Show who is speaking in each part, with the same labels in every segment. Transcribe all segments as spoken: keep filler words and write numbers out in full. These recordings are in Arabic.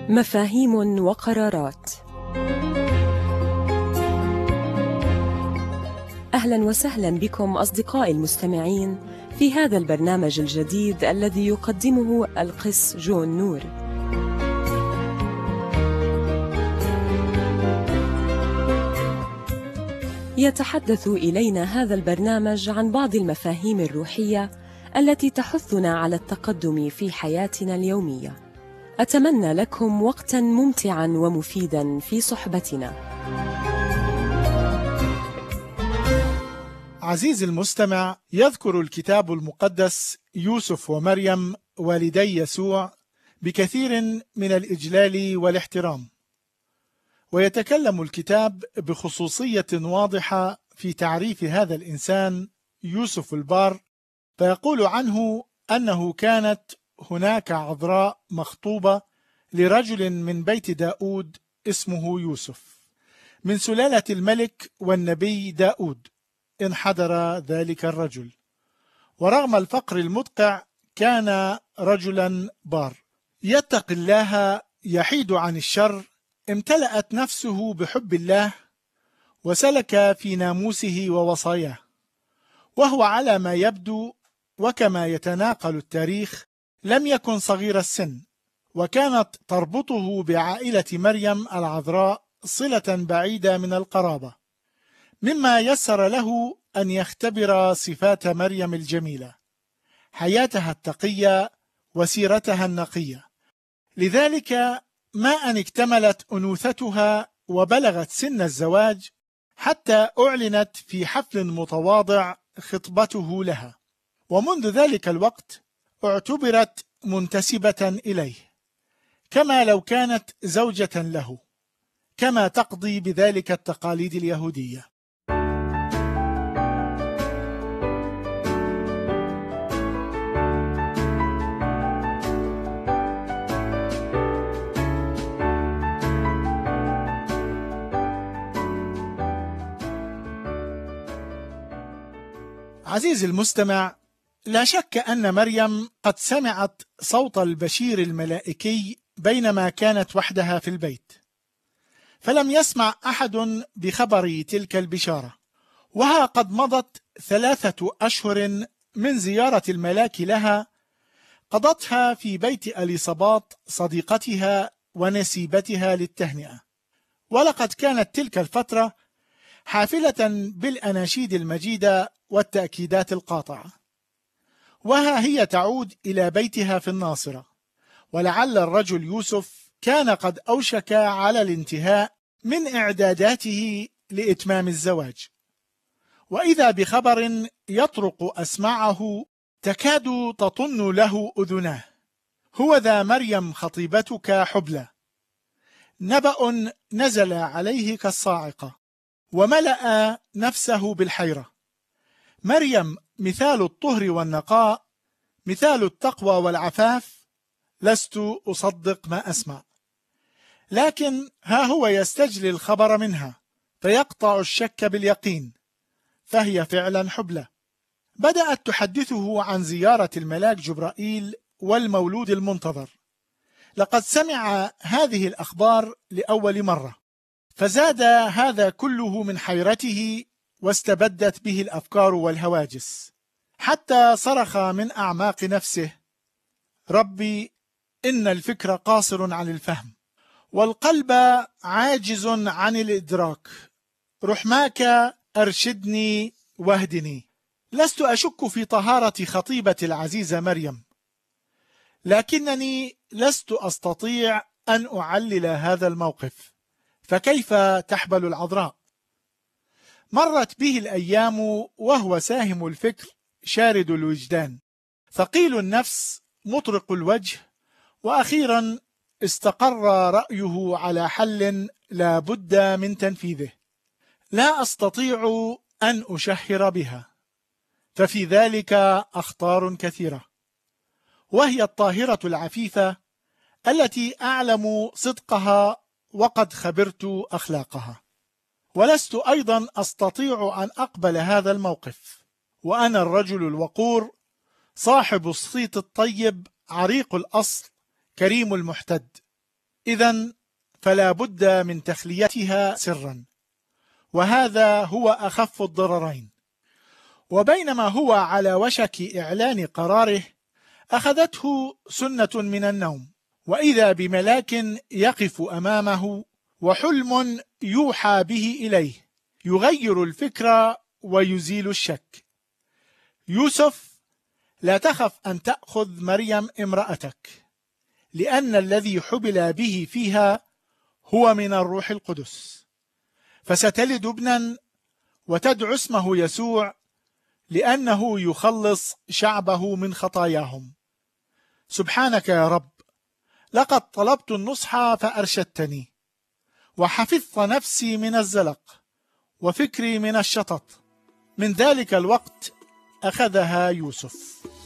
Speaker 1: مفاهيم وقرارات. أهلا وسهلا بكم أصدقائي المستمعين في هذا البرنامج الجديد الذي يقدمه القس جون نور. يتحدث إلينا هذا البرنامج عن بعض المفاهيم الروحية التي تحثنا على التقدم في حياتنا اليومية. أتمنى لكم وقتاً ممتعاً ومفيداً في صحبتنا.
Speaker 2: عزيزي المستمع، يذكر الكتاب المقدس يوسف ومريم والدي يسوع بكثير من الإجلال والاحترام، ويتكلم الكتاب بخصوصية واضحة في تعريف هذا الإنسان يوسف البار، فيقول عنه أنه كانت هناك عذراء مخطوبة لرجل من بيت داود اسمه يوسف من سلالة الملك والنبي داود. انحدر ذلك الرجل، ورغم الفقر المدقع كان رجلا بار يتقي الله، يحيد عن الشر، امتلأت نفسه بحب الله وسلك في ناموسه ووصاياه، وهو على ما يبدو وكما يتناقل التاريخ لم يكن صغير السن، وكانت تربطه بعائلة مريم العذراء صلة بعيدة من القرابة، مما يسر له أن يختبر صفات مريم الجميلة، حياتها التقية وسيرتها النقية. لذلك ما أن اكتملت أنوثتها وبلغت سن الزواج حتى أعلنت في حفل متواضع خطبته لها، ومنذ ذلك الوقت اعتبرت منتسبة إليه كما لو كانت زوجة له، كما تقضي بذلك التقاليد اليهودية. عزيزي المستمع، لا شك أن مريم قد سمعت صوت البشير الملائكي بينما كانت وحدها في البيت، فلم يسمع أحد بخبر تلك البشارة، وها قد مضت ثلاثة أشهر من زيارة الملاك لها، قضتها في بيت أليصابات صديقتها ونسيبتها للتهنئة. ولقد كانت تلك الفترة حافلة بالأناشيد المجيدة والتأكيدات القاطعة، وها هي تعود إلى بيتها في الناصرة، ولعل الرجل يوسف كان قد أوشك على الانتهاء من إعداداته لإتمام الزواج، وإذا بخبر يطرق أسمعه تكاد تطن له أذناه: هو ذا مريم خطيبتك حبلى. نبأ نزل عليه كالصاعقة وملأ نفسه بالحيرة. مريم مثال الطهر والنقاء، مثال التقوى والعفاف، لست أصدق ما أسمع. لكن ها هو يستجلي الخبر منها فيقطع الشك باليقين، فهي فعلا حبلى. بدأت تحدثه عن زيارة الملاك جبرائيل والمولود المنتظر. لقد سمع هذه الأخبار لأول مرة، فزاد هذا كله من حيرته واستبدت به الأفكار والهواجس، حتى صرخ من أعماق نفسه: ربي، إن الفكر قاصر عن الفهم والقلب عاجز عن الإدراك، رحماك أرشدني واهدني. لست أشك في طهارة خطيبتي العزيزة مريم، لكنني لست أستطيع أن أعلل هذا الموقف، فكيف تحبل العذراء؟ مرت به الأيام وهو ساهم الفكر شارد الوجدان، ثقيل النفس مطرق الوجه، وأخيرا استقر رأيه على حل لا بد من تنفيذه. لا أستطيع أن أشهر بها، ففي ذلك أخطار كثيرة، وهي الطاهرة العفيفة التي أعلم صدقها وقد خبرت أخلاقها، ولست أيضا أستطيع أن أقبل هذا الموقف، وأنا الرجل الوقور صاحب الصيت الطيب عريق الأصل كريم المحتد، إذن فلا بد من تخليتها سرا، وهذا هو أخف الضررين. وبينما هو على وشك إعلان قراره أخذته سنة من النوم، وإذا بملاك يقف أمامه وحلم يوحى به إليه يغير الفكر ويزيل الشك. يوسف: لا تخف أن تأخذ مريم امرأتك، لأن الذي حبل به فيها هو من الروح القدس، فستلد ابنا وتدعو اسمه يسوع، لأنه يخلص شعبه من خطاياهم. سبحانك يا رب، لقد طلبت النصح فأرشدتني، وحفظت نفسي من الزلق وفكري من الشطط. من ذلك الوقت أخذها يوسف.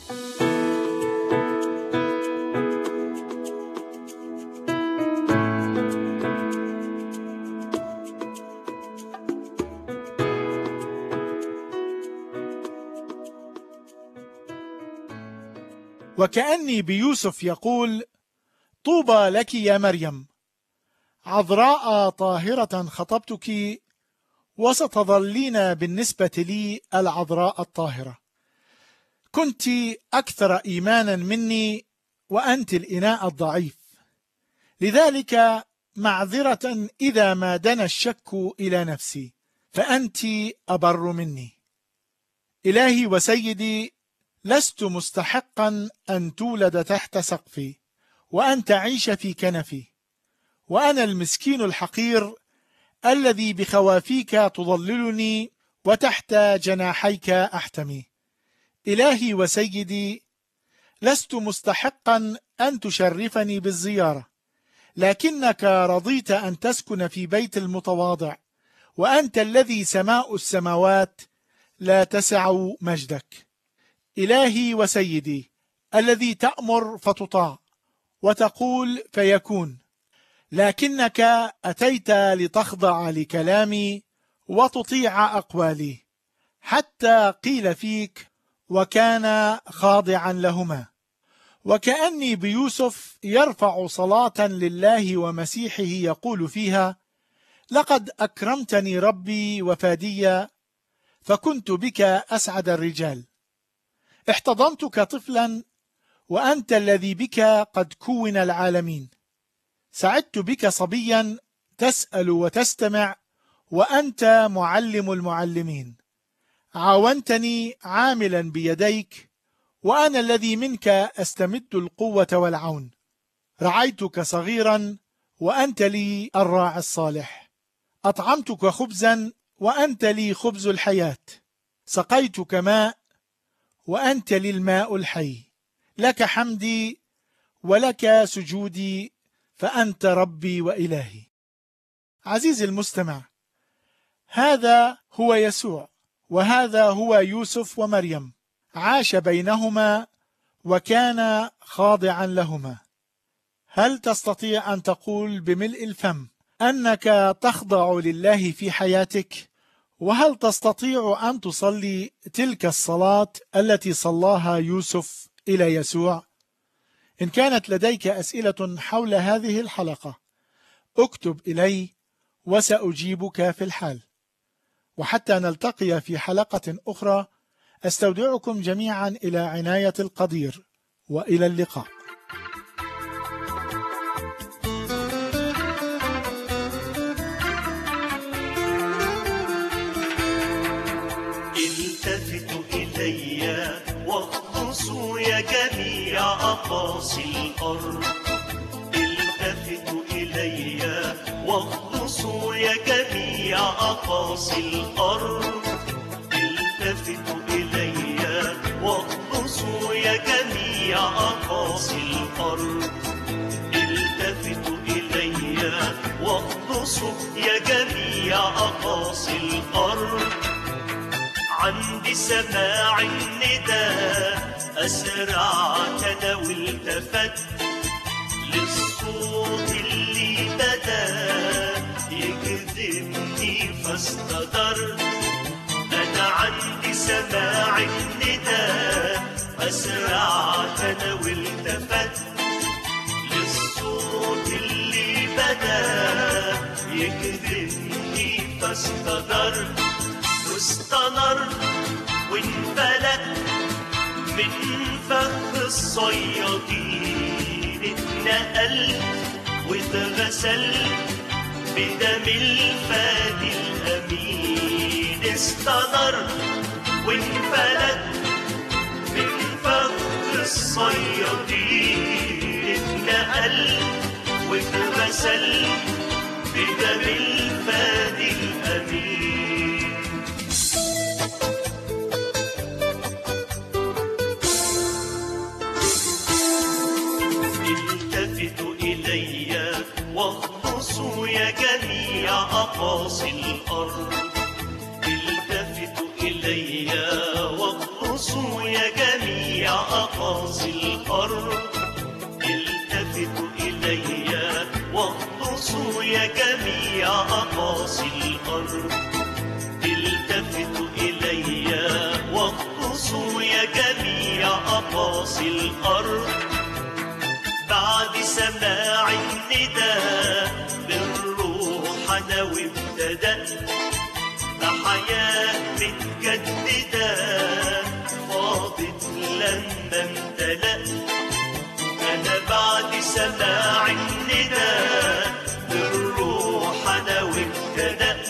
Speaker 2: وكأني بيوسف يقول: طوبى لك يا مريم، عذراء طاهرة خطبتك، وستظلين بالنسبة لي العذراء الطاهرة. كنت أكثر إيمانا مني وأنت الإناء الضعيف، لذلك معذرة إذا ما دنا الشك إلى نفسي، فأنت أبر مني. إلهي وسيدي، لست مستحقا أن تولد تحت سقفي وأن تعيش في كنفي، وأنا المسكين الحقير الذي بخوافيك تظللني وتحت جناحيك أحتمي. إلهي وسيدي، لست مستحقا أن تشرفني بالزيارة، لكنك رضيت أن تسكن في بيت المتواضع، وأنت الذي سماء السماوات لا تسع مجدك. إلهي وسيدي، الذي تأمر فتطاع وتقول فيكون، لكنك أتيت لتخضع لكلامي وتطيع أقوالي، حتى قيل فيك: وكان خاضعا لهما. وكأني بيوسف يرفع صلاة لله ومسيحه يقول فيها: لقد أكرمتني ربي وفادي، فكنت بك أسعد الرجال. احتضنتك طفلا، وأنت الذي بك قد كون العالمين. سعدت بك صبيا تسأل وتستمع، وأنت معلم المعلمين. عاونتني عاملا بيديك، وأنا الذي منك أستمد القوة والعون. رعيتك صغيرا، وأنت لي الراعي الصالح. أطعمتك خبزا، وأنت لي خبز الحياة. سقيتك ماء، وأنت لي الماء الحي. لك حمدي ولك سجودي، فأنت ربي وإلهي. عزيزي المستمع، هذا هو يسوع، وهذا هو يوسف ومريم، عاش بينهما وكان خاضعا لهما. هل تستطيع أن تقول بملء الفم أنك تخضع لله في حياتك؟ وهل تستطيع أن تصلي تلك الصلاة التي صلاها يوسف إلى يسوع؟ إن كانت لديك أسئلة حول هذه الحلقة اكتب إلي وسأجيبك في الحال. وحتى نلتقي في حلقة أخرى، أستودعكم جميعا إلى عناية القدير، وإلى اللقاء.
Speaker 3: التفتوا إلي واخلصوا يا جميع أقاصي الأرض. التفتوا إلي واخلصوا يا جميع أقاصي الأرض. التفتوا إلي واخلصوا يا جميع أقاصي الأرض. التفتوا إلي واخلصوا يا جميع أقاصي الأرض. عند سماع النداء أسرعت أنا والتفت للصوت اللي بدا يكذبني فاستدرت. أنا عند سماع النداء أسرعت أنا والتفت للصوت اللي بدا يخدمني فاستدر واستنر وانفلت من فخ الصيادين، اتنقلت واتغسلت بدم الفادي الأمين، استنر وانفلت من فخ الصيادين، اتنقلت واتغسلت بدم الفادي الأمين. التفتوا إلي واخلصوا يا جميع أقاصي الأرض، التفتوا إلي واخلصوا يا جميع أقاصي الأرض، التفتوا إلي واخلصوا يا جميع أقاصي الأرض، التفتوا إلي واخلصوا يا جميع أقاصي الأرض. بعد سماع النداء بالروح أنا وابتدأت بحياة متجددة فاضت لما امتلأت. أنا بعد سماع النداء بالروح أنا وابتدأت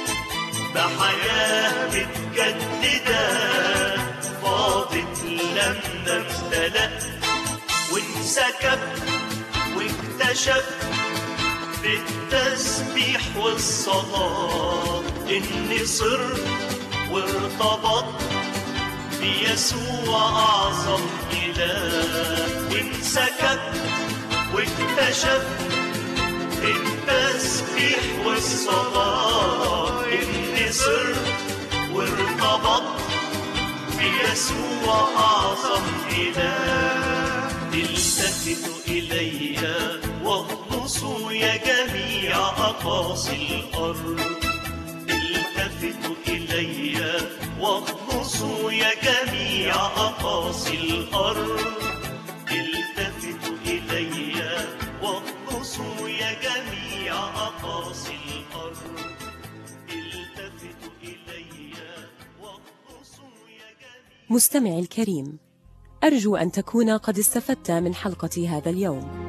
Speaker 3: بحياة متجددة فاضت لما امتلأت. وانسكبت واكتشفت بالتسبيح والصلاة إني صرت وارتبطت بيسوع أعظم إله. انسكبت واكتشفت بالتسبيح والصلاة إني صرت وارتبطت بيسوع أعظم إله. التفتوا إلي واخلصوا يا جميع أقاصي الأرض، التفتوا إلي واخلصوا يا جميع أقاصي الأرض، التفتوا إلي واخلصوا يا جميع أقاصي الأرض، التفتوا إلي واخلصوا يا جميع.
Speaker 1: مستمعي الكريم، أرجو أن تكون قد استفدت من حلقة هذا اليوم.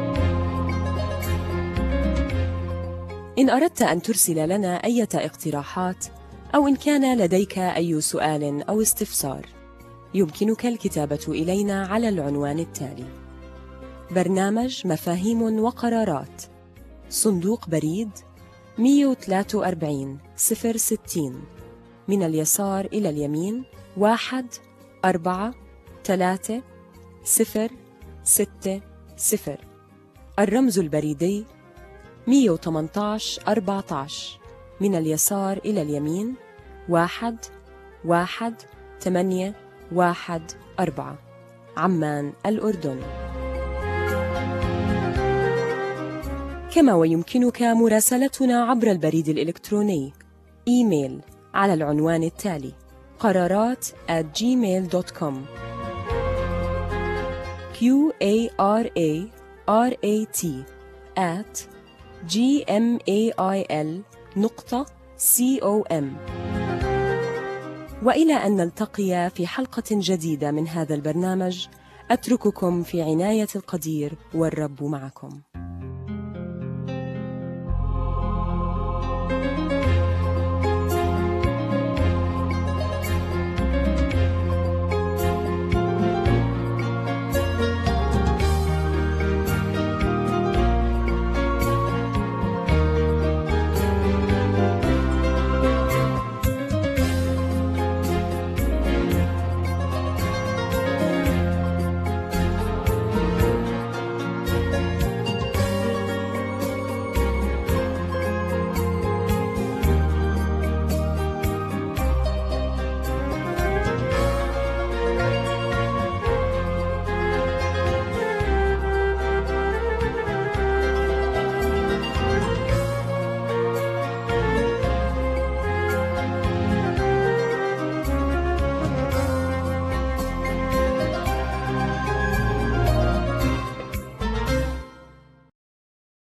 Speaker 1: إن أردت أن ترسل لنا أي اقتراحات أو إن كان لديك أي سؤال أو استفسار، يمكنك الكتابة إلينا على العنوان التالي: برنامج مفاهيم وقرارات، صندوق بريد مئة وثلاثة وأربعين صفر ستين، من اليسار إلى اليمين واحد أربعة ثلاثة صفر ستة صفر. الرمز البريدي مئة وثمانية عشر أربعة عشر، من اليسار إلى اليمين واحد واحد ثمانية واحد أربعة، عمان الأردن. كما ويمكنك مراسلتنا عبر البريد الإلكتروني إيميل على العنوان التالي: قرارات at gmail dot com. q a r a r a t at gmail نقطة com. وإلى أن نلتقي في حلقة جديدة من هذا البرنامج، أترككم في عناية القدير والرب معكم.